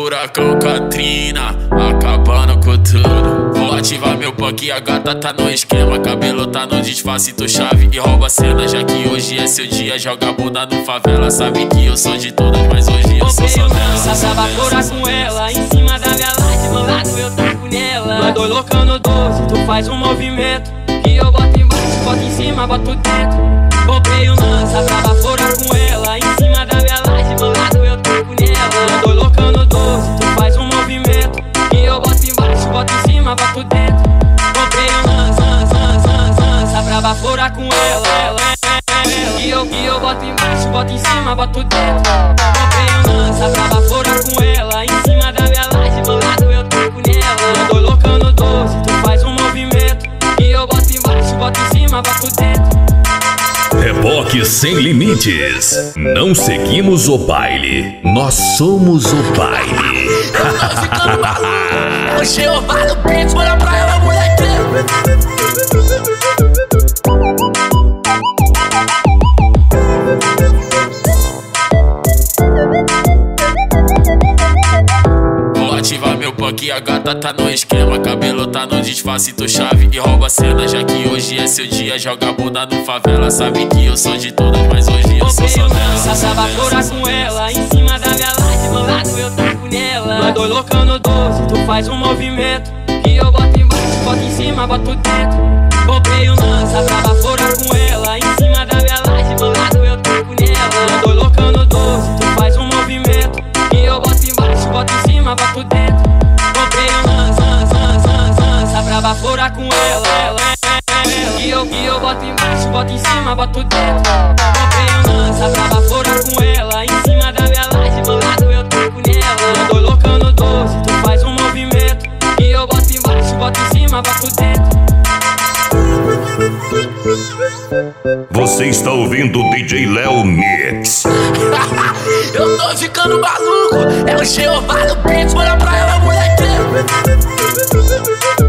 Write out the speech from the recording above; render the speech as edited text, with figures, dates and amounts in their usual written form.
furacão Katrina, acabando com tudo. Vou ativar meu punk, a gata tá no esquema. Cabelo tá no disfarce, tu chave e rouba a cena. Já que hoje é seu dia, joga a bunda no favela. Sabe que eu sou de todas, mas hoje eu sou só dela. Passava fora com ela, em cima da minha laje, do lado eu taco nela. Nós dois loucando 12, tu faz um movimento que eu boto embaixo, boto em cima, boto dentro. Comprei um lança, brava fora com ela, em cima da minha laje, do lado eu taco nela. Nós dois loucando 12, tu faz um movimento que eu boto embaixo, boto em cima, boto dentro. Comprei um lança, brava fora com ela. Que eu boto embaixo, boto em cima, boto dentro. Comprei um lança, brava fora com ela, em cima da minha laje, do lado eu taco nela. Eu tô loucando 12, tu faz um movimento que eu boto embaixo, boto em cima, boto dentro. Reboque sem limites. Não seguimos o baile, nós somos o baile. Eu tô ficando maluco. Hoje eu falo preto, olha pra ela, moleque. Ativar meu punk, a gata tá no esquema. Cabelo tá no disfarce, tu chave e rouba a cena. Já que hoje é seu dia, joga a bunda no favela. Sabe que eu sou de todas, mas hoje eu sou só dela. Passava fora com ela, em cima da minha laje, do lado eu taco nela. Nós dois loucando 12, tu faz um movimento que eu boto embaixo, boto em cima, boto dentro. Comprei um lança, brava fora com ela, em cima da minha laje, do lado eu taco nela. Nós dois loucando 12, tu faz um movimento que eu boto embaixo, boto em cima, boto dentro. Comprei um lança, brava fora com ela. Que eu boto embaixo, boto em cima, boto dentro. Comprei um lança, brava fora com ela, em cima da minha laje, do lado eu taco nela. Eu tô loucando 12, tu faz um movimento que eu boto embaixo, boto em cima, boto dentro. Você está ouvindo o DJ Léo Mix. Eu tô ficando maluco. É o Jeová no preto, olha pra ela, moleque.